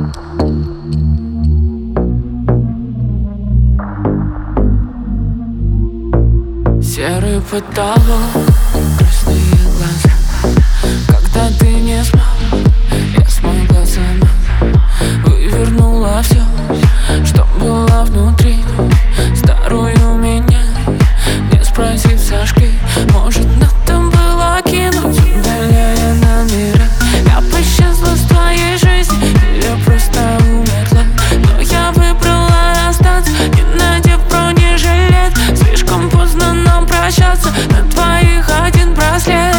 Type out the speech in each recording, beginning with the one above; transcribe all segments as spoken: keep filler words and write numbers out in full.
Серый потолок, грустные глаза. Когда ты не спал, я смогла сама. Вывернула все, что было внутри. Старую меня, не спросив Сашки. Может, надо было кинуть, удаляя номера. Я пощасла с твоей жизни, или просто умерла. Но я выбрала остаться, не надев бронежилет. Слишком поздно нам прощаться, на твоих один браслет.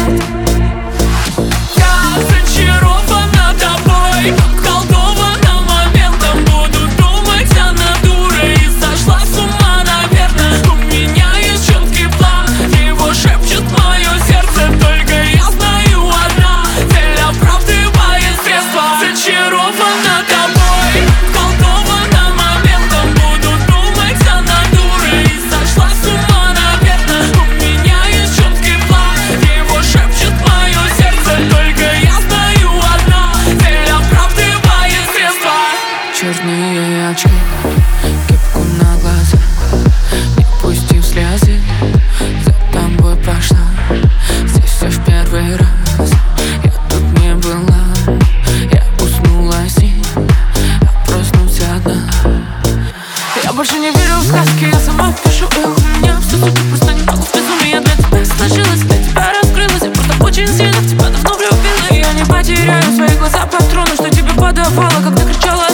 Я зачарована тобой, околдована моментом. Буду думать, она дура и сошла с ума, наверное. У меня есть четкий план, его шепчет мое сердце. Только я знаю одна цель, оправдывает средства. Зачарована тобой, околдована моментом. Буду думать, она дура и сошла с ума, наверное. У меня есть четкий план, его шепчет мое сердце. Только я знаю одна цель, оправдывает средства. Черные очки, кепку на глаза, не пустив слезы, за тобой пошла. Здесь все в первый раз, я тут не была. Я уснула с ним, а проснулся одна. Я больше не верю в сказки, я сама пишу их. У меня все супер, просто немного в безумии. Для тебя сложилось, для тебя раскрылась. Я просто очень сильно в тебя давно влюбилась. Я не потеряю свои глаза патроны, что тебе подавала, когда кричала.